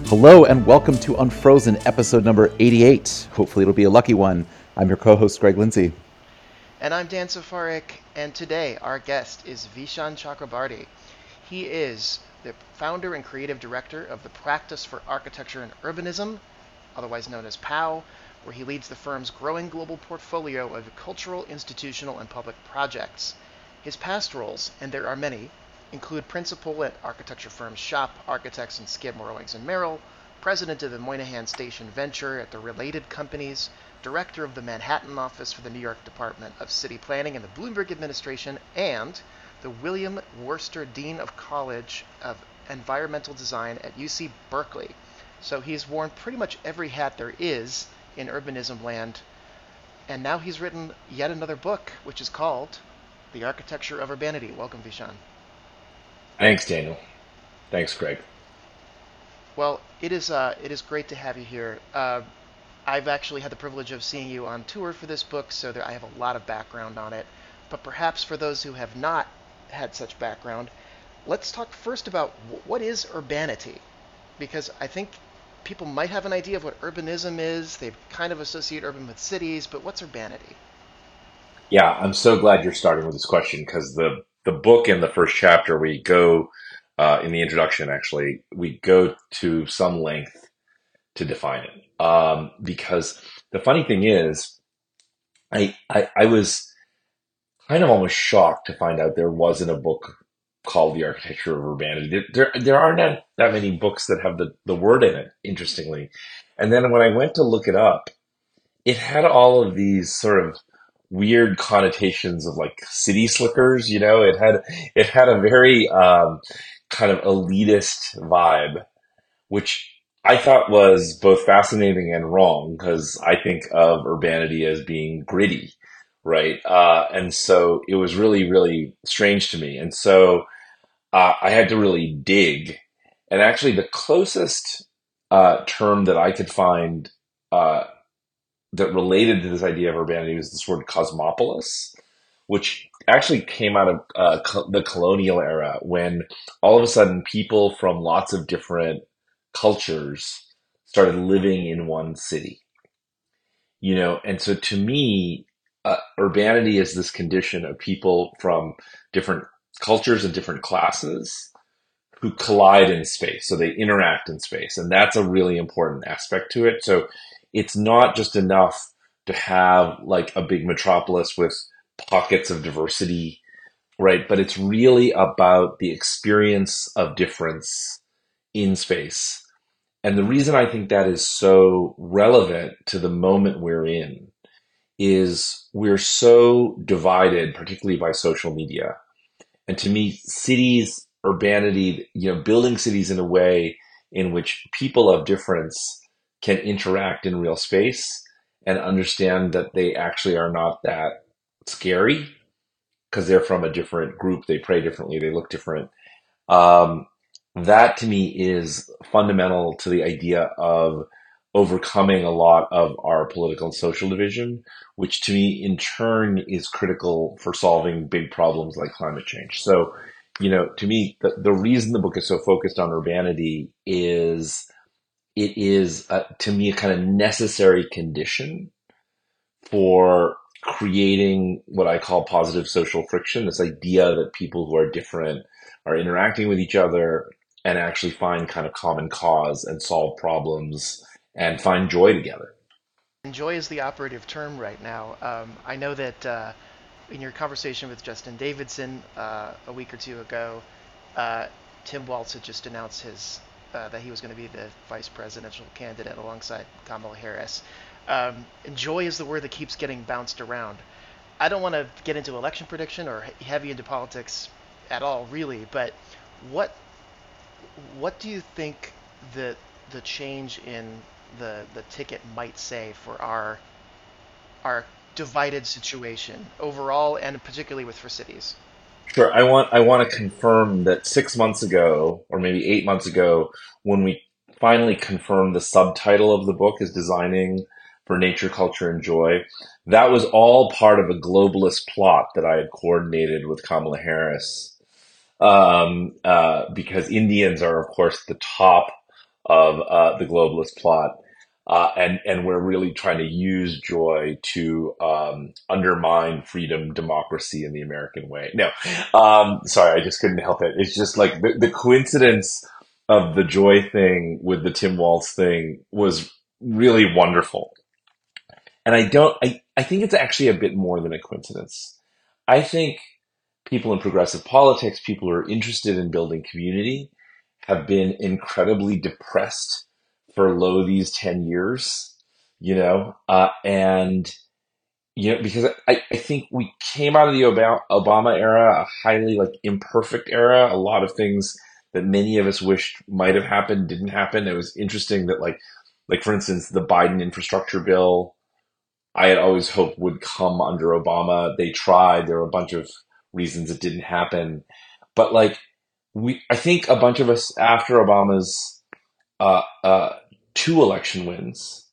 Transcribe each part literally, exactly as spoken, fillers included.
Hello and welcome to Unfrozen, episode number eighty-eight. Hopefully it'll be a lucky one. I'm your co-host, Greg Lindsay. And I'm Dan Safarik, and today our guest is Vishaan Chakrabarty. He is the founder and creative director of the Practice for Architecture and Urbanism, otherwise known as POW, where he leads the firm's growing global portfolio of cultural, institutional, and public projects. His past roles, and there are many, include principal at architecture firm Shop Architects in Skidmore, Owings and Merrill, president of the Moynihan Station Venture at the Related Companies, director of the Manhattan office for the New York Department of City Planning in the Bloomberg administration, and the William Worcester Dean of College of Environmental Design at U C Berkeley. So he's worn pretty much every hat there is in urbanism land, and now he's written yet another book, which is called The Architecture of Urbanity. Welcome, Vishaan. Thanks, Daniel. Thanks, Greg. Well, it is uh, it is great to have you here. Uh, I've actually had the privilege of seeing you on tour for this book, so there, I have a lot of background on it. But perhaps for those who have not had such background, let's talk first about what is urbanity, because I think people might have an idea of what urbanism is. They kind of associate urban with cities, but what's urbanity? Yeah, I'm so glad you're starting with this question because the the book in the first chapter we go uh, in the introduction actually we go to some length to define it. Um, because the funny thing is, I, I I was kind of almost shocked to find out there wasn't a book called The Architecture of Urbanity. There there, there aren't that, that many books that have the the word in it. Interestingly, and then when I went to look it up, it had all of these sort of weird connotations of like city slickers, you know, it had it had a very um, kind of elitist vibe, which I thought was both fascinating and wrong because I think of urbanity as being gritty, right? Uh, and so it was really, really strange to me. And so uh, I had to really dig. And actually, the closest uh, term that I could find uh, that related to this idea of urbanity was this word cosmopolis, which actually came out of uh, co- the colonial era when all of a sudden people from lots of different cultures started living in one city. You know, and so to me, uh, urbanity is this condition of people from different cultures and different classes who collide in space. So they interact in space. And that's a really important aspect to it. So it's not just enough to have like a big metropolis with pockets of diversity, right? But it's really about the experience of difference in space. And the reason I think that is so relevant to the moment we're in is we're so divided, particularly by social media. And to me, cities, urbanity, you know, building cities in a way in which people of difference can interact in real space and understand that they actually are not that scary because they're from a different group. They pray differently. They look different. Um, that to me is fundamental to the idea of overcoming a lot of our political and social division, which to me in turn is critical for solving big problems like climate change. So, you know, to me, the, the reason the book is so focused on urbanity is it is, uh, to me, a kind of necessary condition for creating what I call positive social friction, this idea that people who are different are interacting with each other and actually find kind of common cause and solve problems and find joy together. And joy is the operative term right now. Um, I know that uh, in your conversation with Justin Davidson uh, a week or two ago, uh, Tim Walz had just announced his uh, that he was going to be the vice presidential candidate alongside Kamala Harris. Um, and joy is the word that keeps getting bounced around. I don't want to get into election prediction or heavy into politics at all, really. But what what do you think the the change in the the ticket might say for our our divided situation overall, and particularly with for cities? Sure. I want I want to confirm that six months ago, or maybe eight months ago, when we finally confirmed the subtitle of the book is Designing for Nature, Culture, and Joy, that was all part of a globalist plot that I had coordinated with Kamala Harris. Um, uh, because Indians are, of course, the top of uh, the globalist plot. Uh, and, and we're really trying to use joy to um, undermine freedom, democracy, and the American way. No, um, sorry, I just couldn't help it. It's just like the, the coincidence of the joy thing with the Tim Walz thing was really wonderful. And I don't, I, I think it's actually a bit more than a coincidence. I think people in progressive politics, people who are interested in building community, have been incredibly depressed for lo these ten years, you know, uh, and, you know, because I, I think we came out of the Obama, Obama era, a highly like imperfect era. A lot of things that many of us wished might have happened didn't happen. It was interesting that like, like for instance, the Biden infrastructure bill, I had always hoped would come under Obama. They tried. There were a bunch of reasons it didn't happen. But like we, I think a bunch of us after Obama's uh, uh, two election wins,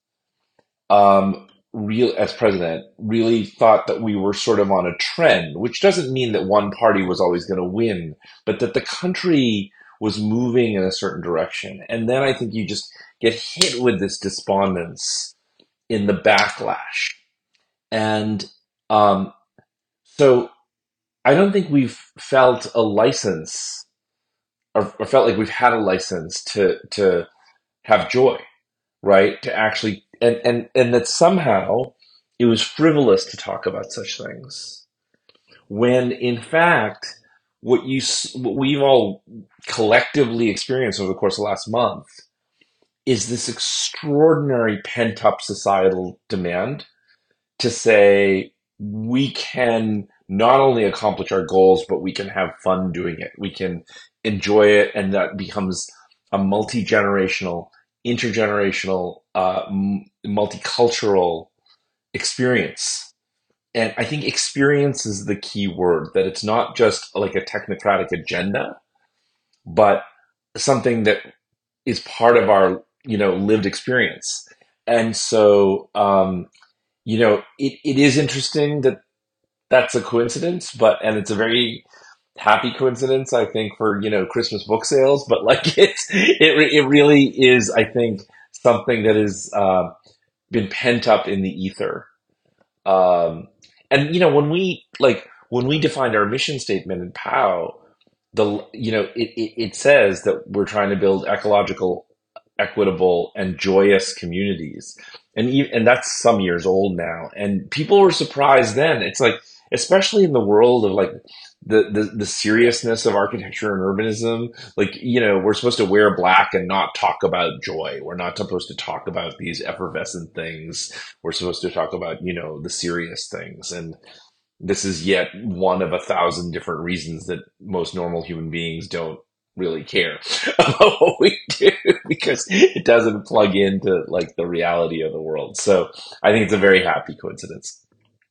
um, real as president, really thought that we were sort of on a trend, which doesn't mean that one party was always going to win, but that the country was moving in a certain direction. And then I think you just get hit with this despondence in the backlash. And um, so I don't think we've felt a license or, or felt like we've had a license to to have joy, right? To actually and and and that somehow it was frivolous to talk about such things when in fact what you s- what we've all collectively experienced over the course of the last month is this extraordinary pent up societal demand to say we can not only accomplish our goals, but we can have fun doing it. We can enjoy it, and that becomes a multi generational, intergenerational, uh, m- multicultural experience. And I think experience is the key word, that it's not just like a technocratic agenda, but something that is part of our, you know, lived experience. And so, um, you know, it, it is interesting that that's a coincidence, but and it's a very happy coincidence, I think, for you know Christmas book sales. But like it's it re- it really is, I think, something that has uh, been pent up in the ether. Um, and you know, when we like when we defined our mission statement in POW, the you know it, it, it says that we're trying to build ecological, equitable, and joyous communities, and e- and that's some years old now, and people were surprised then. It's like, especially in the world of like the the, the seriousness of architecture and urbanism, like you know we're supposed to wear black and not talk about joy. We're not supposed to talk about these effervescent things. We're supposed to talk about you know the serious things, and this is yet one of a thousand different reasons that most normal human beings don't really care about what we do because it doesn't plug into like the reality of the world. So I think it's a very happy coincidence.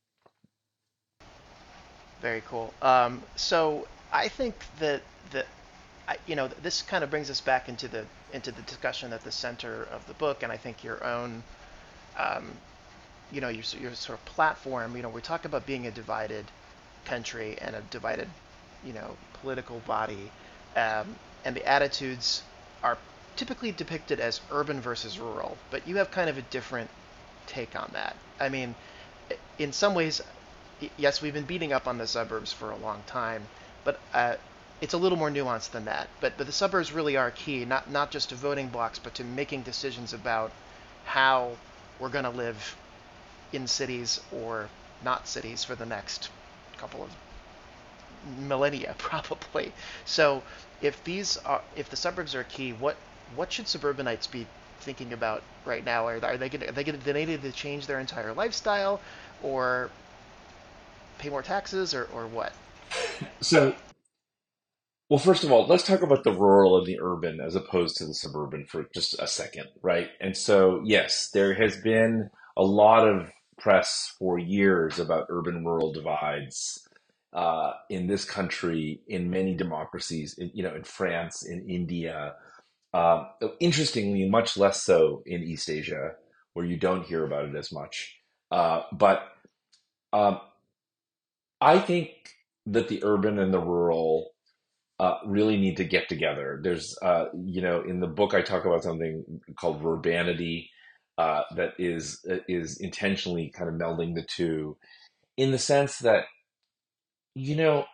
Very cool. Um, so I think that that I, you know this kind of brings us back into the into the discussion at the center of the book, and I think your own um, you know your your sort of platform. You know, we talk about being a divided country and a divided you know political body, um, and the attitudes are typically depicted as urban versus rural, but you have kind of a different take on that. I mean, in some ways, yes, we've been beating up on the suburbs for a long time, but uh, it's a little more nuanced than that. But but the suburbs really are key, not not just to voting blocks, but to making decisions about how we're going to live in cities or not cities for the next couple of millennia, probably. So if these are if the suburbs are key, what what should suburbanites be thinking about right now? Are, are they going are they going to they need to change their entire lifestyle, or pay more taxes, or, or what? So, well, first of all, let's talk about the rural and the urban as opposed to the suburban for just a second, right? And so, yes, there has been a lot of press for years about urban rural divides uh, in this country, in many democracies, in, you know, in France, in India. Um, interestingly, much less so in East Asia, where you don't hear about it as much. Uh, but um, I think that the urban and the rural uh, really need to get together. There's, uh, you know, in the book I talk about something called urbanity, uh, that is is intentionally kind of melding the two, in the sense that, you know,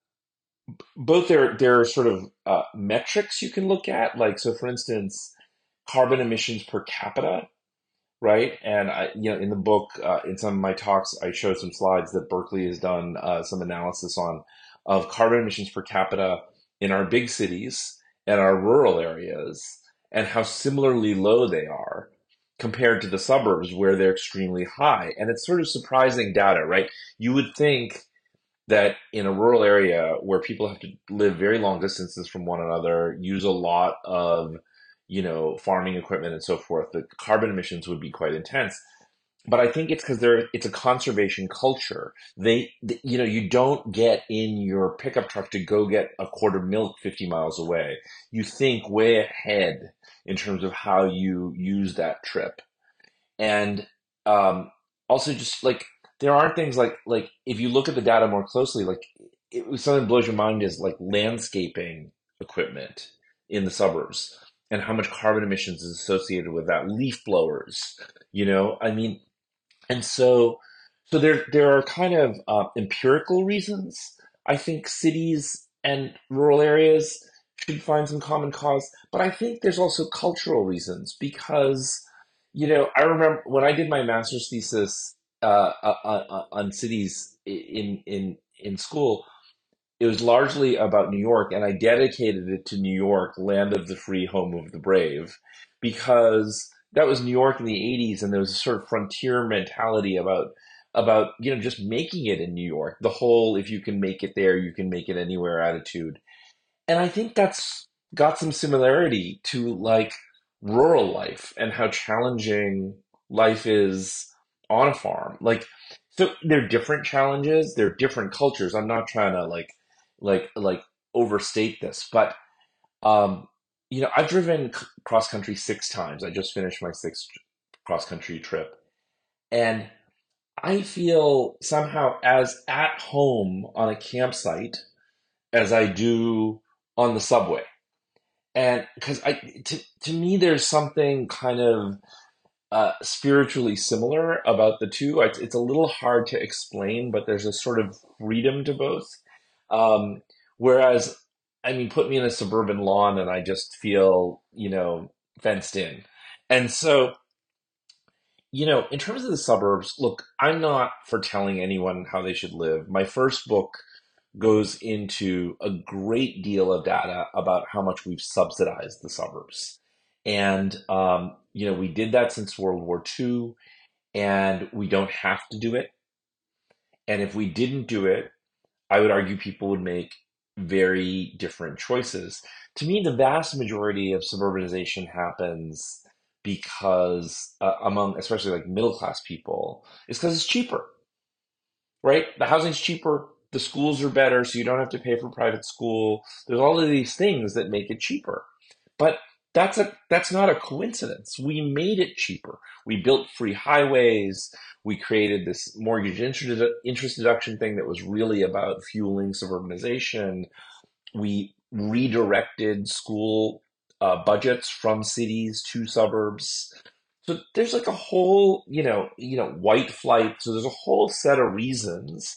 both there there are sort of uh, metrics you can look at, like, so for instance, carbon emissions per capita, right? And I, you know, in the book, uh, in some of my talks, I show some slides that Berkeley has done uh, some analysis on of carbon emissions per capita in our big cities and our rural areas, and how similarly low they are compared to the suburbs where they're extremely high. And it's sort of surprising data, right? You would think that in a rural area where people have to live very long distances from one another, use a lot of, you know, farming equipment and so forth, the carbon emissions would be quite intense. But I think it's because there it's a conservation culture. They, th- you know, you don't get in your pickup truck to go get a quart of milk fifty miles away. You think way ahead in terms of how you use that trip. And um, also, just like, there are things like like if you look at the data more closely, like, it was something that blows your mind is like landscaping equipment in the suburbs and how much carbon emissions is associated with that. Leaf blowers, you know, I mean, and so, so there there are kind of uh, empirical reasons. I think cities and rural areas should find some common cause, but I think there's also cultural reasons because, you know, I remember when I did my master's thesis uh, uh, uh, on cities in in in school. It was largely about New York, and I dedicated it to New York, land of the free, home of the brave, because that was New York in the eighties, and there was a sort of frontier mentality about about you know just making it in New York. The whole "if you can make it there, you can make it anywhere" attitude. And I think that's got some similarity to like rural life and how challenging life is on a farm. Like, so they're different challenges, they're different cultures. I'm not trying to like, like, like overstate this, but um, you know, I've driven c- cross country six times. I just finished my sixth cross country trip, and I feel somehow as at home on a campsite as I do on the subway. And because I, to, to me, there's something kind of uh, spiritually similar about the two. It's, it's a little hard to explain, but there's a sort of freedom to both. Um, whereas, I mean, put me in a suburban lawn and I just feel, you know, fenced in. And so, you know, in terms of the suburbs, look, I'm not for telling anyone how they should live. My first book goes into a great deal of data about how much we've subsidized the suburbs. And, um, you know, we did that since World War two, and we don't have to do it. And if we didn't do it, I would argue people would make very different choices. To me, the vast majority of suburbanization happens because, uh, among especially like middle class people, is because it's cheaper, right? The housing's cheaper, the schools are better, so you don't have to pay for private school. There's all of these things that make it cheaper. But that's a that's not a coincidence. We made it cheaper. We built free highways. We created this mortgage interest, interest deduction thing that was really about fueling suburbanization. We redirected school uh, budgets from cities to suburbs. So there's like a whole, you know, you know, white flight. So there's a whole set of reasons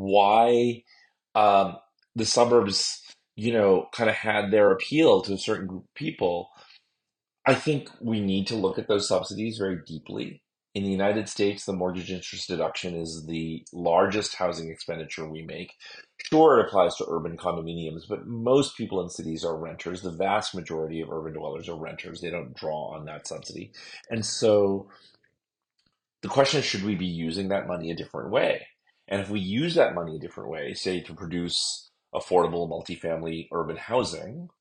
why um, the suburbs, you know, kind of had their appeal to a certain group of people. I think we need to look at those subsidies very deeply. In the United States, the mortgage interest deduction is the largest housing expenditure we make. Sure, it applies to urban condominiums, but most people in cities are renters. The vast majority of urban dwellers are renters. They don't draw on that subsidy. And so the question is, should we be using that money a different way? And if we use that money a different way, say to produce affordable multifamily urban housing,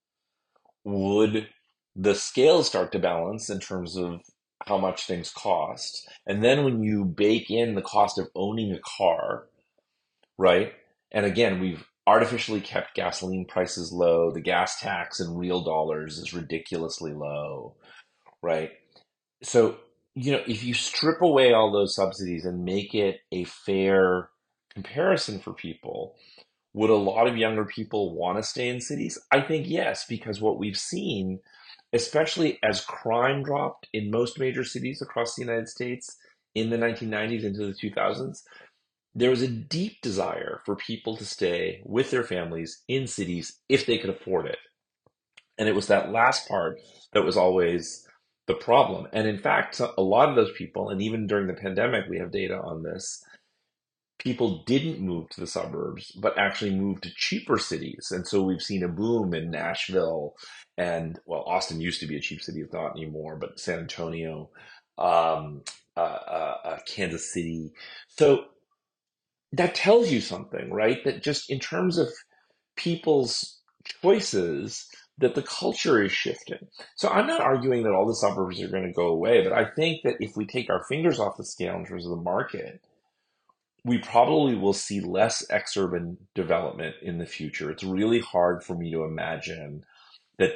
would the scale start to balance in terms of how much things cost? And then when you bake in the cost of owning a car, right? And again, we've artificially kept gasoline prices low. The gas tax in real dollars is ridiculously low, right? So, you know, if you strip away all those subsidies and make it a fair comparison for people, Would a lot of younger people want to stay in cities? I think yes, because what we've seen, especially as crime dropped in most major cities across the United States in the nineteen nineties into the two thousands, there was a deep desire for people to stay with their families in cities if they could afford it. And it was that last part that was always the problem. And in fact, a lot of those people, and even during the pandemic, we have data on this, people didn't move to the suburbs, but actually moved to cheaper cities. And so we've seen a boom in Nashville and, well, Austin used to be a cheap city, it's not anymore, but San Antonio, um, uh, uh, uh, Kansas City. So that tells you something, right? That just in terms of people's choices, that the culture is shifting. So I'm not arguing that all the suburbs are going to go away, but I think that if we take our fingers off the scale in terms of the market, we probably will see less exurban development in the future. It's really hard for me to imagine that,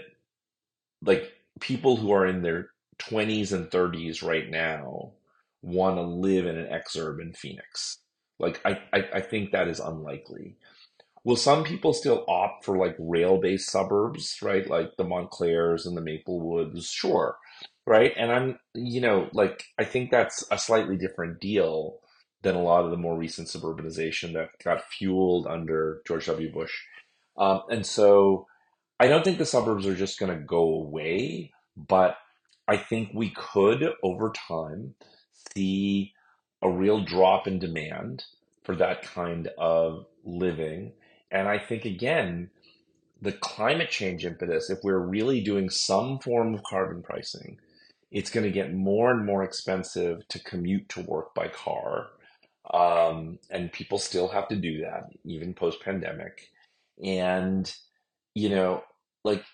like, people who are in their twenties and thirties right now want to live in an exurb in Phoenix. Like, I, I, I think that is unlikely. Will some people still opt for like rail-based suburbs, right? Like the Montclairs and the Maplewoods, sure, right? And I'm, you know, like I think that's a slightly different deal than a lot of the more recent suburbanization that got fueled under George W. Bush. Um, and so I don't think the suburbs are just going to go away, but I think we could, over time, see a real drop in demand for that kind of living. And I think, again, the climate change impetus, if we're really doing some form of carbon pricing, it's going to get more and more expensive to commute to work by car. Um, and people still have to do that, even post-pandemic. And, you know, like,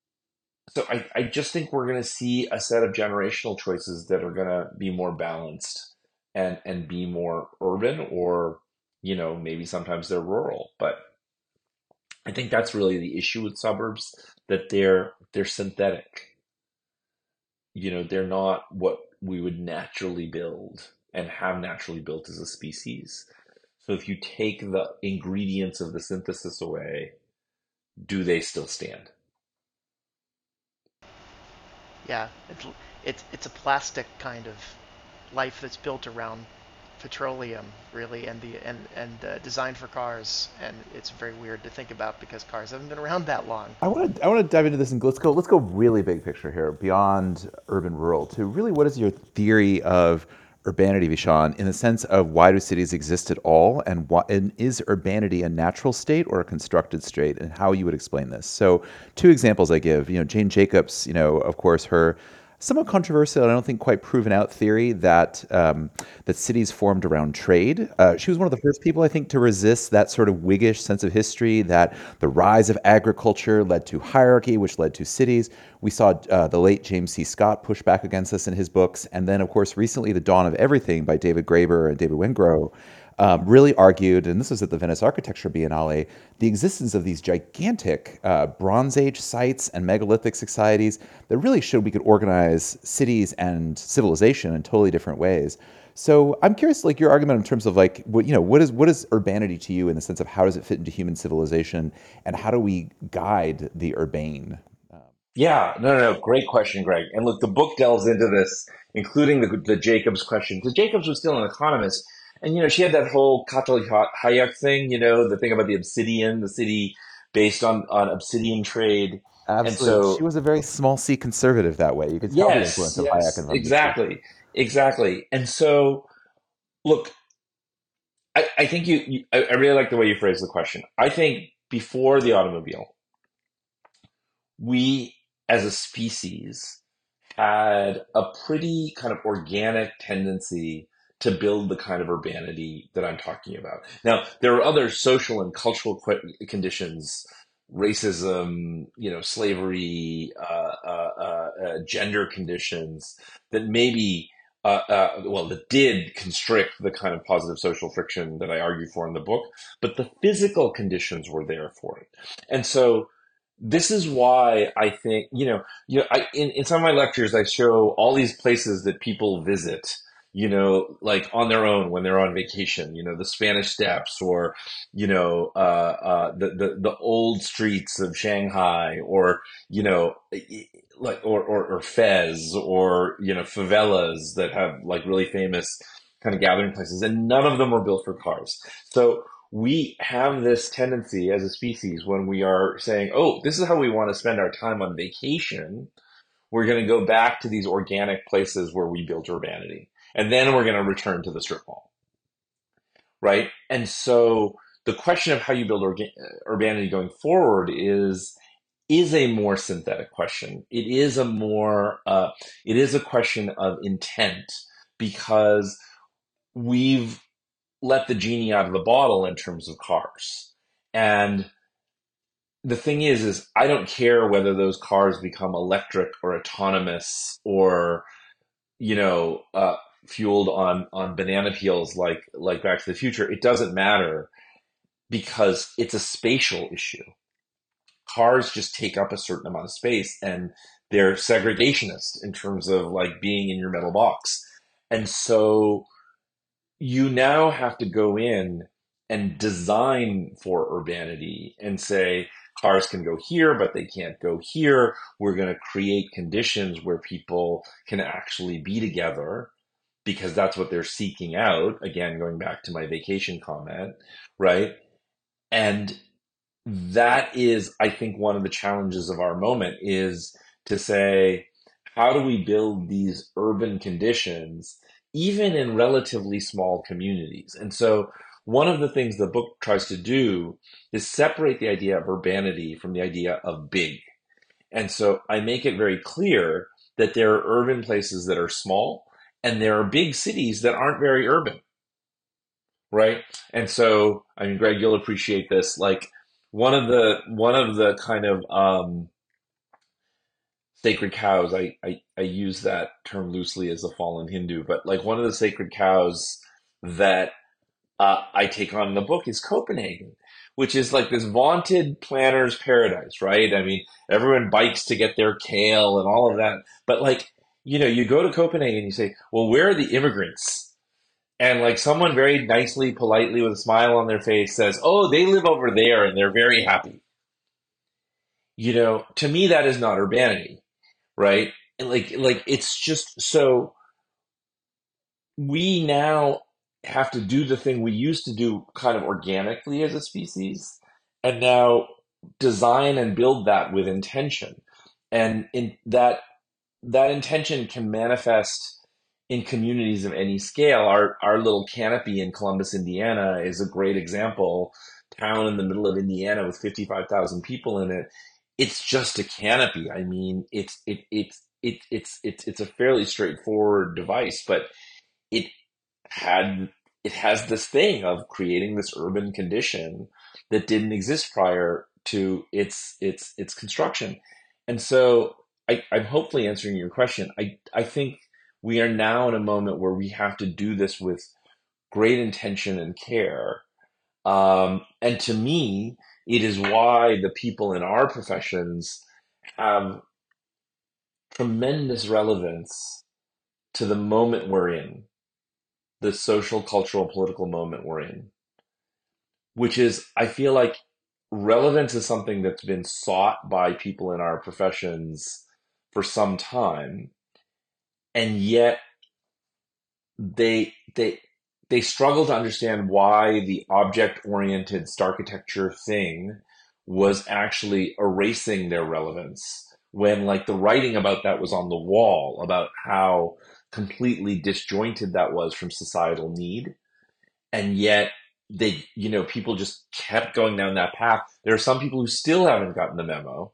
so I, I just think we're going to see a set of generational choices that are going to be more balanced and and be more urban, or, you know, maybe sometimes they're rural. But I think that's really the issue with suburbs, that they're they're synthetic. You know, they're not what we would naturally build and have naturally built as a species. So if you take the ingredients of the synthesis away, do they still stand? Yeah, it's it's it's a plastic kind of life that's built around petroleum, really, and the and and uh, designed for cars, and it's very weird to think about because cars haven't been around that long. I want to I want to dive into this and let's go let's go really big picture here, beyond urban rural, to really what is your theory of urbanity, Vishan, in the sense of why do cities exist at all, and what and is urbanity a natural state or a constructed state, and how you would explain this. So, two examples I give, you know, Jane Jacobs, you know, of course, her somewhat controversial, I don't think quite proven out theory that um, that cities formed around trade. Uh, she was one of the first people, I think, to resist that sort of Whiggish sense of history that the rise of agriculture led to hierarchy, which led to cities. We saw uh, the late James C. Scott push back against this in his books, and then, of course, recently, The Dawn of Everything by David Graeber and David Wengrow um, really argued, and this was at the Venice Architecture Biennale, the existence of these gigantic uh, Bronze Age sites and megalithic societies that really showed we could organize cities and civilization in totally different ways. So I'm curious, like your argument in terms of like what you know, what is what is urbanity to you in the sense of how does it fit into human civilization, and how do we guide the urbane? Yeah, no, no, no. Great question, Greg. And look, the book delves into this, including the, the Jacobs question. Because Jacobs was still an economist. And, you know, she had that whole Katal Hayek thing, you know, the thing about the obsidian, the city based on, on obsidian trade. And Absolutely, she so, was a very small C conservative that way. You could tell the yes, influence of Hayek yes, and from this. exactly, exactly. And so, look, I, I think you, you I, I really like the way you phrased the question. I think before the automobile, we as a species had a pretty kind of organic tendency to build the kind of urbanity that I'm talking about. Now, there are other social and cultural que- conditions, racism, you know, slavery, uh, uh, uh, uh, gender conditions that maybe, uh, uh, well, that did constrict the kind of positive social friction that I argue for in the book, but the physical conditions were there for it. And so this is why I think, you know, you know, I, in, in some of my lectures, I show all these places that people visit you know, like on their own when they're on vacation, you know, the Spanish Steps or, you know, uh, uh, the, the, the old streets of Shanghai or, you know, like, or, or, or Fez or, you know, favelas that have like really famous kind of gathering places. And none of them were built for cars. So we have this tendency as a species when we are saying, oh, this is how we want to spend our time on vacation. We're going to go back to these organic places where we built urbanity. And then we're going to return to the strip mall, right? And so the question of how you build orga- urbanity going forward is is a more synthetic question. It is a more uh, it is a question of intent because we've let the genie out of the bottle in terms of cars. And the thing is, is I don't care whether those cars become electric or autonomous or, you know, uh, fueled on on banana peels like like Back to the Future. It doesn't matter because it's a spatial issue. Cars just take up a certain amount of space and they're segregationist in terms of like being in your metal box. And so you now have to go in and design for urbanity and say cars can go here, but they can't go here. We're going to create conditions where people can actually be together because that's what they're seeking out. Again, going back to my vacation comment, right? And that is, I think, one of the challenges of our moment is to say, how do we build these urban conditions, even in relatively small communities? And so, one of the things the book tries to do is separate the idea of urbanity from the idea of big. And so, I make it very clear that there are urban places that are small, and there are big cities that aren't very urban, right? And so, I mean, Greg, you'll appreciate this. Like one of the one of the kind of um, sacred cows. I, I I use that term loosely as a fallen Hindu, but like one of the sacred cows that uh, I take on in the book is Copenhagen, which is like this vaunted planner's paradise, right? I mean, everyone bikes to get their kale and all of that, but like you know, you go to Copenhagen, you say, well, where are the immigrants? And like someone very nicely, politely, with a smile on their face says, "Oh, they live over there and they're very happy." You know, to me, that is not urbanity, right? And like, like it's just so we now have to do the thing we used to do kind of organically as a species, and now design and build that with intention. And in that that intention can manifest in communities of any scale. Our our little canopy in Columbus, Indiana, is a great example. Town in the middle of Indiana with fifty-five thousand people in it. It's just a canopy. I mean, it's it it's it, it's it's it's a fairly straightforward device, but it had it has this thing of creating this urban condition that didn't exist prior to its its its construction. And so I, I'm hopefully answering your question. I I think we are now in a moment where we have to do this with great intention and care. Um, and to me, it is why the people in our professions have tremendous relevance to the moment we're in, the social, cultural, political moment we're in, which is, I feel like relevance is something that's been sought by people in our professions for some time, and yet they they they struggle to understand why the object-oriented architecture thing was actually erasing their relevance when like the writing about that was on the wall about how completely disjointed that was from societal need, and yet they you know people just kept going down that path. There are some people who still haven't gotten the memo,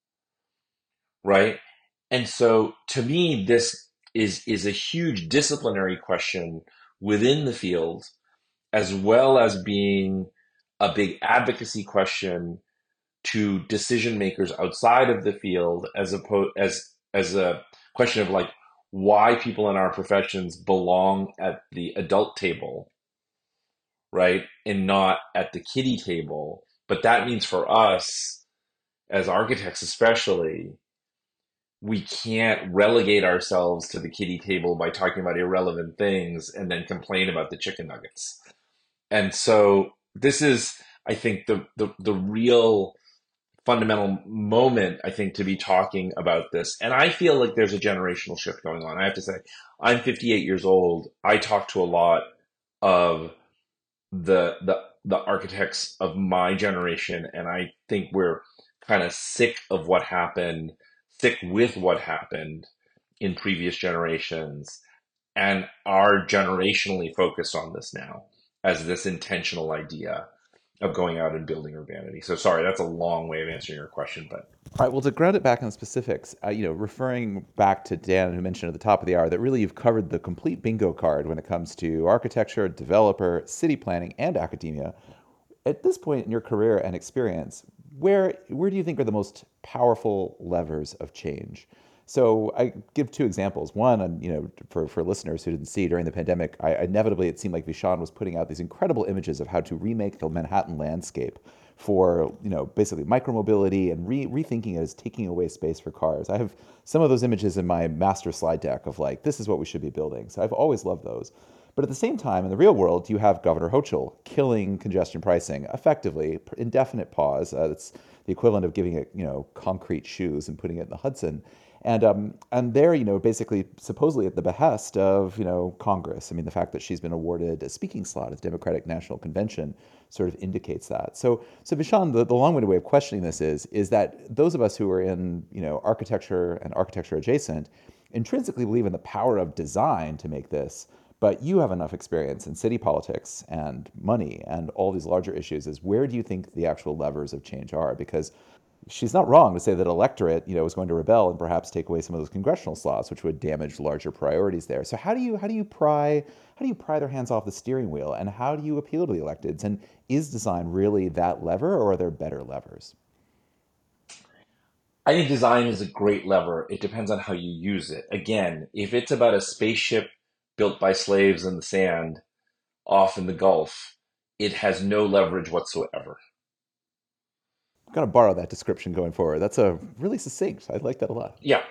right? And so to me this is is a huge disciplinary question within the field, as well as being a big advocacy question to decision makers outside of the field, as opposed as as a question of like why people in our professions belong at the adult table, right? And not at the kiddie table. But that means for us, as architects especially, we can't relegate ourselves to the kiddie table by talking about irrelevant things and then complain about the chicken nuggets. And so this is, I think, the the, the real fundamental moment, I think, to be talking about this. And I feel like there's a generational shift going on. I have to say, I'm fifty-eight years old. I talk to a lot of the the the architects of my generation, and I think we're kind of sick of what happened, sick with what happened in previous generations, and are generationally focused on this now as this intentional idea of going out and building urbanity. So sorry, that's a long way of answering your question, but All right. Well, to ground it back in the specifics, uh, you know, referring back to Dan, who mentioned at the top of the hour that really you've covered the complete bingo card when it comes to architecture, developer, city planning, and academia. At this point in your career and experience, where where do you think are the most powerful levers of change? So I give two examples. One, and you know, for, for listeners who didn't see during the pandemic, I, inevitably it seemed like Vishaan was putting out these incredible images of how to remake the Manhattan landscape for you know basically micromobility and re- rethinking it as taking away space for cars. I have some of those images in my master slide deck of like this is what we should be building. So I've always loved those. But at the same time, in the real world, you have Governor Hochul killing congestion pricing effectively, indefinite pause. Uh, it's the equivalent of giving it, you know, concrete shoes and putting it in the Hudson. And um, and they're, you know, basically supposedly at the behest of, you know, Congress. I mean, the fact that she's been awarded a speaking slot at the Democratic National Convention sort of indicates that. So, so Vishaan, the, the long-winded way of questioning this is, is that those of us who are in, you know, architecture and architecture adjacent intrinsically believe in the power of design to make this, but you have enough experience in city politics and money and all these larger issues. Is where do you think the actual levers of change are? Because she's not wrong to say that electorate, you know, is going to rebel and perhaps take away some of those congressional slots, which would damage larger priorities there. So how do you how do you pry how do you pry their hands off the steering wheel, and how do you appeal to the electeds? And is design really that lever, or are there better levers? I think design is a great lever. It depends on how you use it. Again, if it's about a spaceship built by slaves in the sand off in the Gulf, it has no leverage whatsoever. I'm gonna borrow that description going forward. That's a really succinct. I like that a lot. Yeah.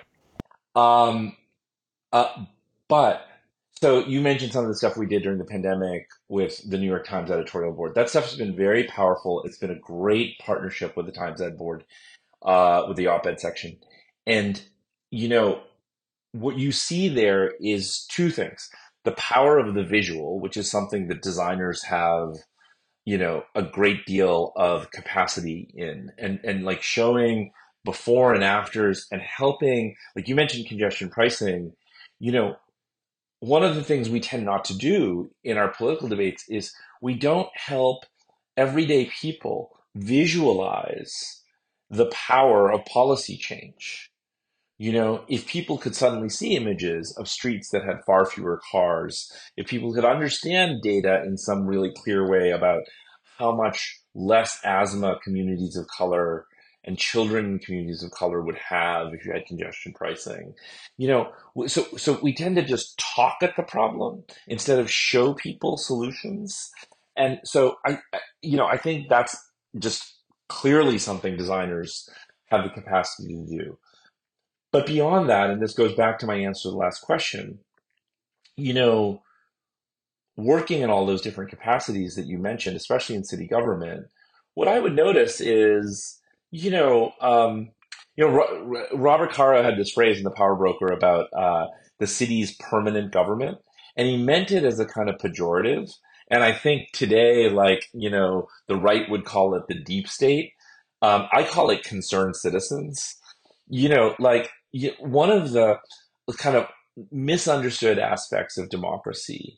Um, uh, but so you mentioned some of the stuff we did during the pandemic with the New York Times editorial board. That stuff has been very powerful. It's been a great partnership with the Times Ed board, uh, with the op-ed section. And, you know, what you see there is two things. The power of the visual, which is something that designers have, you know, a great deal of capacity in, and, and like showing before and afters and helping, like you mentioned congestion pricing, you know, one of the things we tend not to do in our political debates is we don't help everyday people visualize the power of policy change. You know, if people could suddenly see images of streets that had far fewer cars, if people could understand data in some really clear way about how much less asthma communities of color and children in communities of color would have if you had congestion pricing, you know, so so we tend to just talk at the problem instead of show people solutions. And so I, I you know, I think that's just clearly something designers have the capacity to do. But beyond that, and this goes back to my answer to the last question, you know, working in all those different capacities that you mentioned, especially in city government, what I would notice is, you know, um, you know, Ro- Robert Caro had this phrase in The Power Broker about uh, the city's permanent government, and he meant it as a kind of pejorative. And I think today, like, you know, the right would call it the deep state. Um, I call it concerned citizens. You know, like y- one of the kind of misunderstood aspects of democracy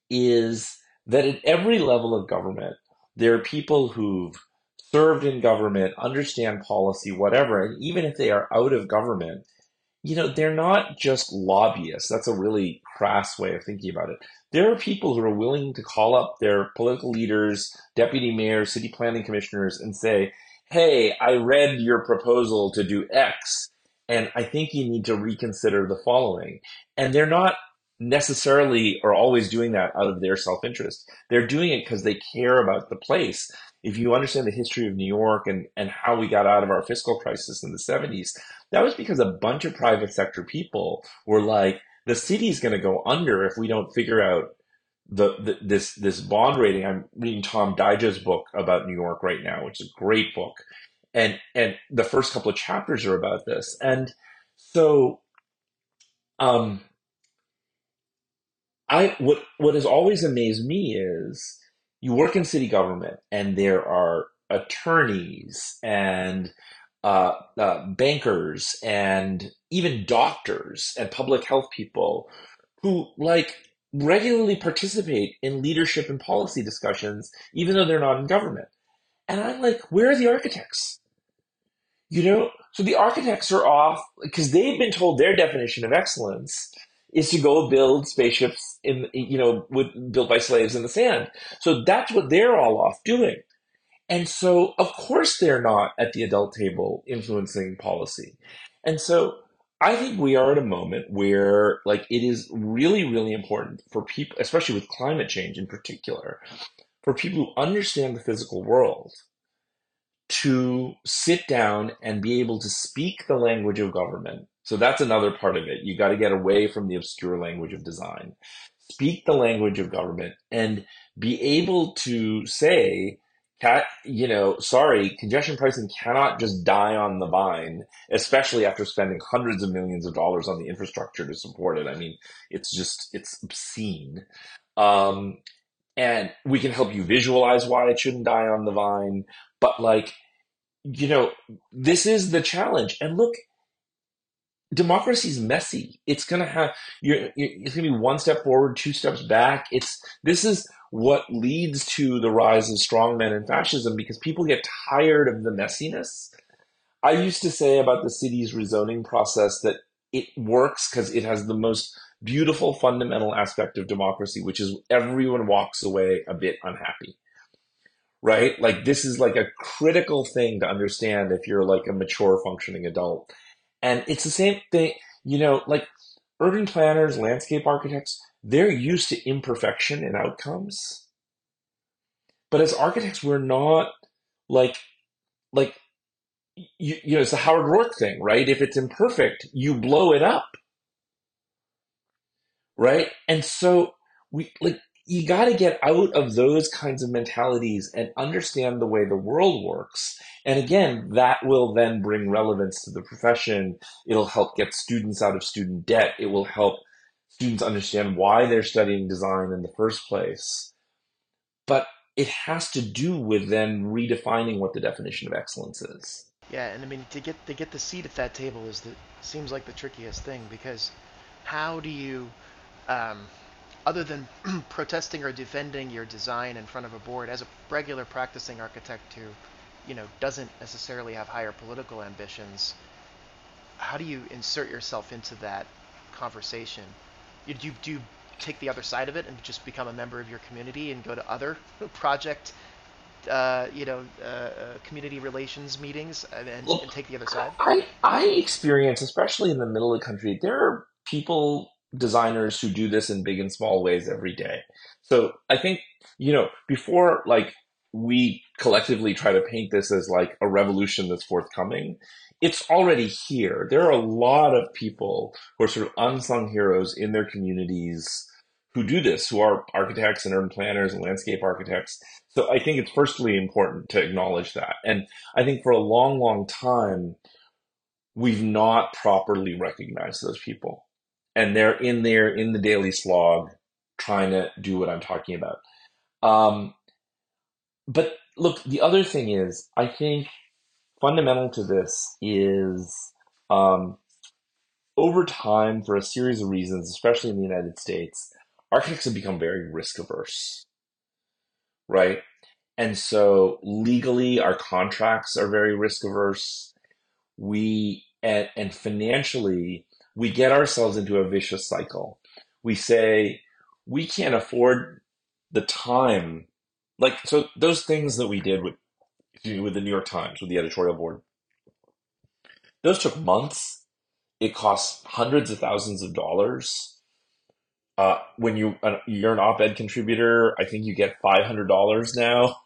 is that at every level of government, there are people who've served in government, understand policy, whatever, and even if they are out of government, you know, they're not just lobbyists. That's a really crass way of thinking about it. There are people who are willing to call up their political leaders, deputy mayors, city planning commissioners, and say, hey, I read your proposal to do X, and I think you need to reconsider the following. And they're not necessarily or always doing that out of their self interest. They're doing it because they care about the place. if you understand the history of New York and, and how we got out of our fiscal crisis in the seventies, that was because a bunch of private sector people were like, the city's going to go under if we don't figure out the, the this this bond rating. I'm reading Tom Dige's book about New York right now, which is a great book. And and the first couple of chapters are about this. And so um I what what has always amazed me is you work in city government and there are attorneys and uh, uh, bankers and even doctors and public health people who like regularly participate in leadership and policy discussions, even though they're not in government. And I'm like, where are the architects? You know, so the architects are off because they've been told their definition of excellence is to go build spaceships in, you know, with built by slaves in the sand. So that's what they're all off doing. And so, of course, they're not at the adult table influencing policy. And so I think we are at a moment where, like, it is really, really important for people, especially with climate change in particular, for people who understand the physical world to sit down and be able to speak the language of government. So that's another part of it. You got to get away from the obscure language of design. Speak the language of government and be able to say, cat, you know, sorry, congestion pricing cannot just die on the vine, especially after spending hundreds of millions of dollars on the infrastructure to support it. I mean, it's just, it's obscene. Um, and we can help you visualize why it shouldn't die on the vine. But like, you know, this is the challenge. And look, democracy is messy. It's gonna have you're, you're it's gonna be one step forward, two steps back. It's this is what leads to the rise of strongmen and fascism because people get tired of the messiness. I used to say about the city's rezoning process that it works because it has the most beautiful fundamental aspect of democracy, which is everyone walks away a bit unhappy. Right? Like this is like a critical thing to understand if you're like a mature functioning adult. And it's the same thing, you know, like urban planners, landscape architects, they're used to imperfection in outcomes. But as architects, we're not like, like, you, you know, it's the Howard Rourke thing, right? If it's imperfect, you blow it up, right? And so we, like, you got to get out of those kinds of mentalities and understand the way the world works. And again, that will then bring relevance to the profession. It'll help get students out of student debt. It will help students understand why they're studying design in the first place. But it has to do with then redefining what the definition of excellence is. Yeah, and I mean to get to get the seat at that table is the seems like the trickiest thing because how do you um, other than protesting or defending your design in front of a board as a regular practicing architect who, you know, doesn't necessarily have higher political ambitions, how do you insert yourself into that conversation? You, do, you, do you take the other side of it and just become a member of your community and go to other project, uh, you know, uh, uh, community relations meetings and, and, Look, and take the other side? I, I experience, especially in the middle of the country, there are people, designers who do this in big and small ways every day. So I think, you know, before like we collectively try to paint this as like a revolution that's forthcoming, it's already here. There are a lot of people who are sort of unsung heroes in their communities who do this, who are architects and urban planners and landscape architects. So I think it's firstly important to acknowledge that. And I think for a long, long time, we've not properly recognized those people. And they're in there in the daily slog trying to do what I'm talking about. Um, but look, the other thing is, I think fundamental to this is um, over time, for a series of reasons, especially in the United States, architects have become very risk averse, right? And so legally, our contracts are very risk averse. We and, and financially, we get ourselves into a vicious cycle. We say we can't afford the time, like so. Those things that we did with with the New York Times, with the editorial board, those took months. It costs hundreds of thousands of dollars. Uh, when you uh, you're an op-ed contributor, I think you get five hundred dollars now.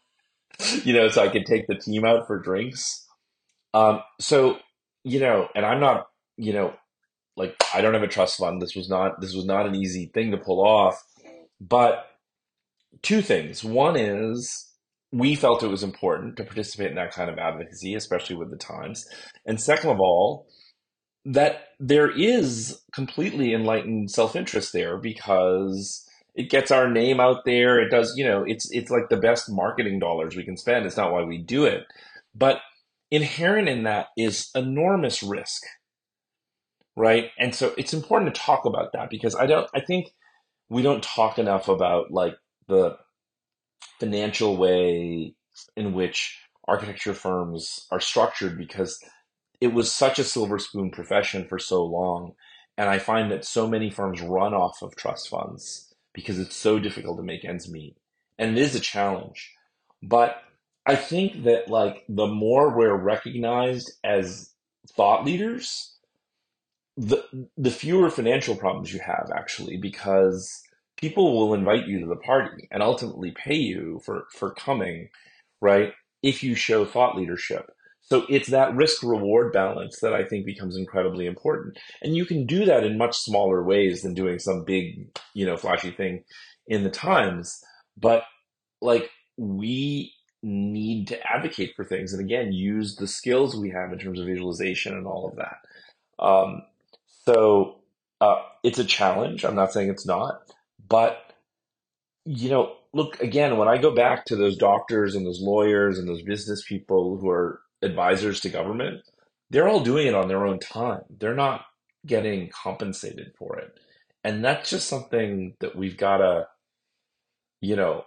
you know, so I could take the team out for drinks. Um, so, you know, and I'm not, you know, like I don't have a trust fund. This was not this was not an easy thing to pull off. But two things. One is we felt it was important to participate in that kind of advocacy, especially with the Times. And second of all, that there is completely enlightened self-interest there because it gets our name out there. It does, you know, it's it's like the best marketing dollars we can spend. It's not why we do it. But inherent in that is enormous risk, right? And so it's important to talk about that because I don't I think we don't talk enough about like the financial way in which architecture firms are structured because it was such a silver spoon profession for so long. And I find that so many firms run off of trust funds because it's so difficult to make ends meet. And it is a challenge. But I think that like the more we're recognized as thought leaders, the the fewer financial problems you have actually because people will invite you to the party and ultimately pay you for for coming, right? If you show thought leadership. So it's that risk reward balance that I think becomes incredibly important. And you can do that in much smaller ways than doing some big, you know, flashy thing in the Times. But like we need to advocate for things and again use the skills we have in terms of visualization and all of that. Um, so uh, it's a challenge. I'm not saying it's not, but you know, look again when I go back to those doctors and those lawyers and those business people who are advisors to government, they're all doing it on their own time. They're not getting compensated for it, and that's just something that we've got to, you know,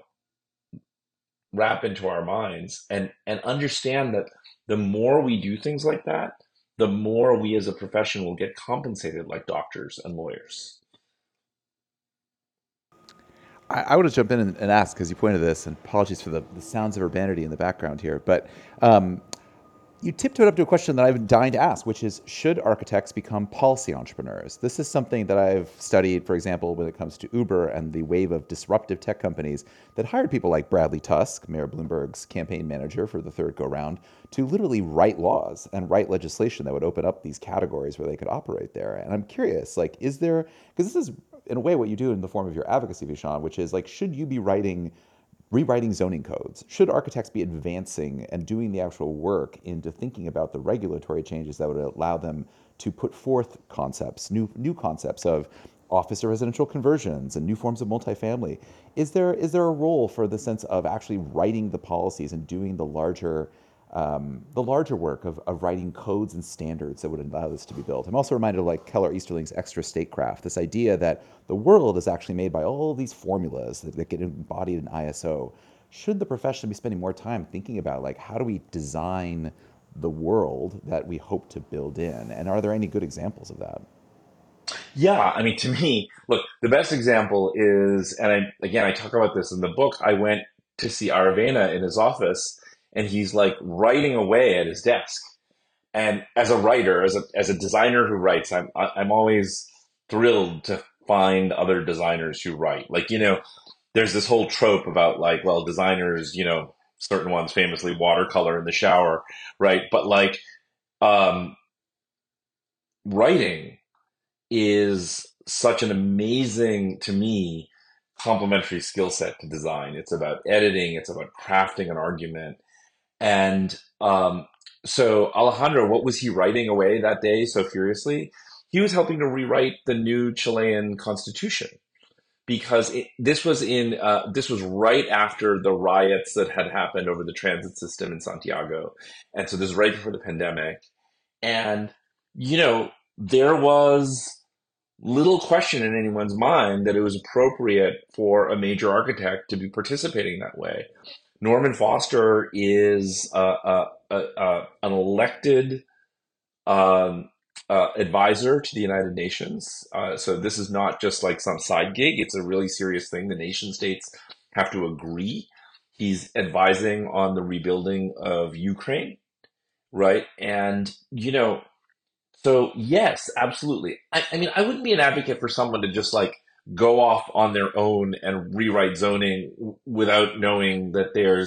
wrap into our minds and and understand that the more we do things like that, the more we as a profession will get compensated like doctors and lawyers. I, I want to jump in and, and ask because you pointed to this, and apologies for the, the sounds of urbanity in the background here, but um, you tiptoed up to a question that I've been dying to ask, which is should architects become policy entrepreneurs? This is something that I've studied, for example, when it comes to Uber and the wave of disruptive tech companies that hired people like Bradley Tusk, Mayor Bloomberg's campaign manager for the third go round, to literally write laws and write legislation that would open up these categories where they could operate there. And I'm curious, like, is there, because this is in a way what you do in the form of your advocacy, Vishaan, which is like, should you be writing rewriting zoning codes? Should architects be advancing and doing the actual work into thinking about the regulatory changes that would allow them to put forth concepts, new new concepts of office to residential conversions and new forms of multifamily? Is there is there a role for the sense of actually writing the policies and doing the larger um, the larger work of, of writing codes and standards that would allow this to be built? I'm also reminded of like Keller Easterling's extra statecraft, this idea that the world is actually made by all these formulas that, that get embodied in I S O. Should the profession be spending more time thinking about like how do we design the world that we hope to build in? And are there any good examples of that? Yeah, I mean, to me, look, the best example is, and I again, I talk about this in the book. I went to see Aravena in his office, and he's like writing away at his desk. And as a writer, as a as a designer who writes, I'm I- I'm always thrilled to find other designers who write. Like, you know, there's this whole trope about like, well, designers, you know, certain ones famously watercolor in the shower, right? But like, um, writing is such an amazing, to me, complementary skill set to design. It's about editing, it's about crafting an argument. And um, so Alejandro, what was he writing away that day so furiously? He was helping to rewrite the new Chilean constitution because it, this was in uh, this was right after the riots that had happened over the transit system in Santiago, and so this is right before the pandemic. And you know there was little question in anyone's mind that it was appropriate for a major architect to be participating that way. Norman Foster is uh, uh, uh, uh, an elected um, uh, advisor to the United Nations. Uh, so this is not just like some side gig. It's a really serious thing. The nation states have to agree. He's advising on the rebuilding of Ukraine, right? And, you know, so yes, absolutely. I, I mean, I wouldn't be an advocate for someone to just like go off on their own and rewrite zoning w- without knowing that there's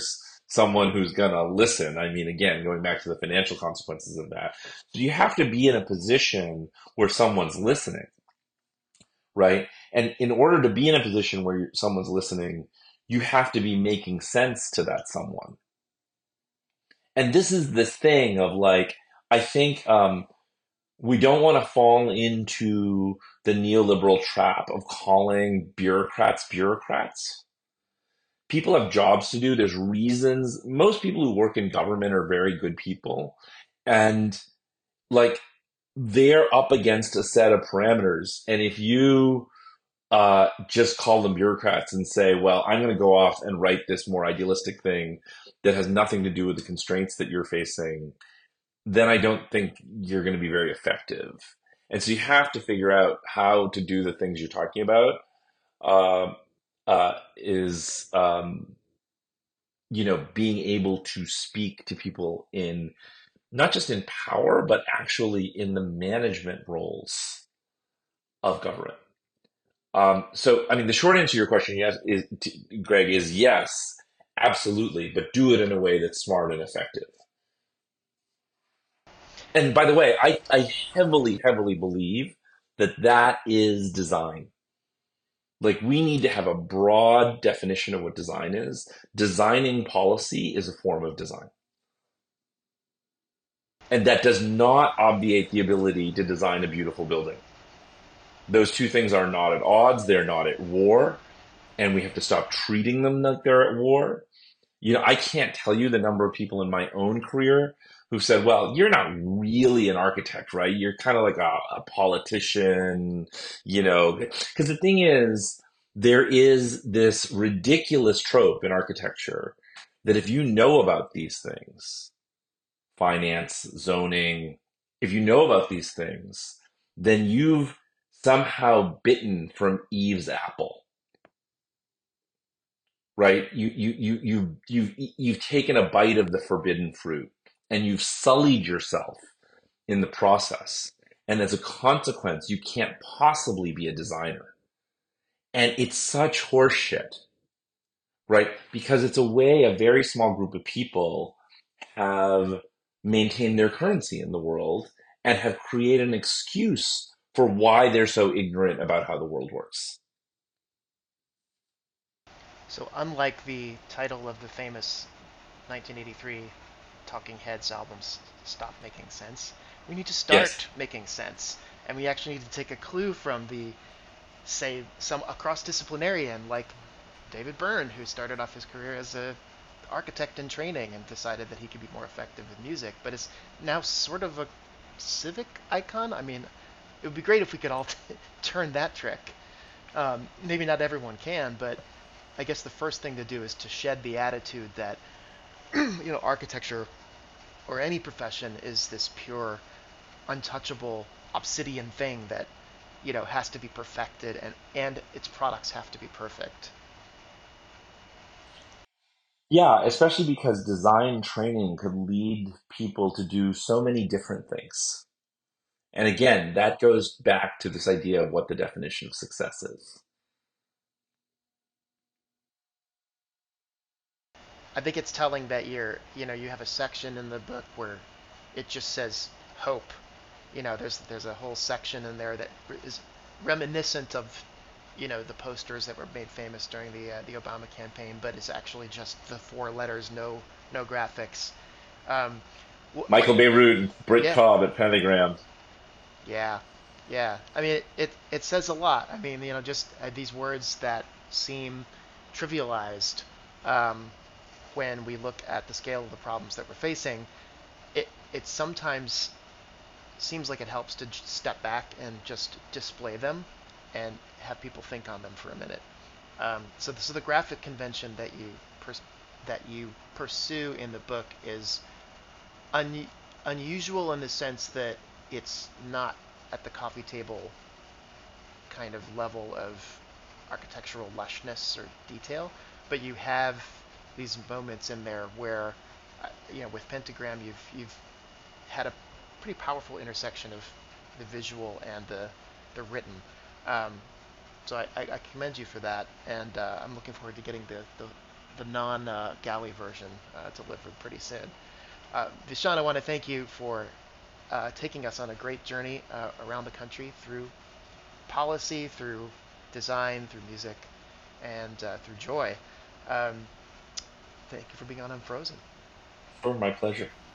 someone who's going to listen. I mean, again, going back to the financial consequences of that. So you have to be in a position where someone's listening, right? And in order to be in a position where someone's listening, you have to be making sense to that someone. And this is this thing of like, I think um, we don't want to fall into the neoliberal trap of calling bureaucrats bureaucrats. People have jobs to do. There's reasons. Most people who work in government are very good people. And like they're up against a set of parameters. And if you uh, just call them bureaucrats and say, well, I'm going to go off and write this more idealistic thing that has nothing to do with the constraints that you're facing, then I don't think you're going to be very effective. And so you have to figure out how to do the things you're talking about. Uh, uh, is um, you know, being able to speak to people in not just in power, but actually in the management roles of government. Um, so, I mean, the short answer to your question, yes, is, t- Greg, is yes, absolutely, but do it in a way that's smart and effective. And by the way, I, I heavily, heavily believe that that is design. Like, we need to have a broad definition of what design is. Designing policy is a form of design. And that does not obviate the ability to design a beautiful building. Those two things are not at odds. They're not at war. And we have to stop treating them like they're at war. You know, I can't tell you the number of people in my own career who've said, well, you're not really an architect, right? You're kind of like a, a politician, you know, because the thing is, there is this ridiculous trope in architecture that if you know about these things, finance, zoning, if you know about these things, then you've somehow bitten from Eve's apple, right? You you you you you've you've taken a bite of the forbidden fruit and you've sullied yourself in the process. And as a consequence, you can't possibly be a designer. And it's such horseshit, right? Because it's a way a very small group of people have maintained their currency in the world and have created an excuse for why they're so ignorant about how the world works. So unlike the title of the famous nineteen eighty-three Talking Heads album, Stop Making Sense, we need to Yes. start making sense. And we actually need to take a clue from the, say, some a cross-disciplinarian like David Byrne, who started off his career as a architect in training and decided that he could be more effective with music, but is now sort of a civic icon. I mean, it would be great if we could all t- turn that trick. Um, maybe not everyone can, but I guess the first thing to do is to shed the attitude that you know architecture or any profession is this pure, untouchable obsidian thing that you know has to be perfected and and its products have to be perfect. Yeah, especially because design training could lead people to do so many different things. And again, that goes back to this idea of what the definition of success is. I think it's telling that you're you know you have a section in the book where it just says hope. You know, there's there's a whole section in there that is reminiscent of you know the posters that were made famous during the uh, the Obama campaign, but it's actually just the four letters, no no graphics. Um, wh- what? Michael Beirut and Britt Yeah, Cobb at Pentagram. yeah, yeah. I mean, it it, it says a lot. I mean, you know, just uh, these words that seem trivialized um, when we look at the scale of the problems that we're facing. It it sometimes seems like it helps to step back and just display them and have people think on them for a minute. Um, so, so the graphic convention that you pers- that you pursue in the book is un- unusual in the sense that it's not at the coffee table kind of level of architectural lushness or detail, but you have these moments in there where, uh, you know, with Pentagram, you've you've had a pretty powerful intersection of the visual and the the written. Um, so I, I, I commend you for that, and uh, I'm looking forward to getting the, the the non uh, galley version uh, delivered pretty soon. Uh, Vishan, I want to thank you for uh, taking us on a great journey uh, around the country through policy, through design, through music, and uh, through joy. Um, thank you for being on Unfrozen. For my pleasure.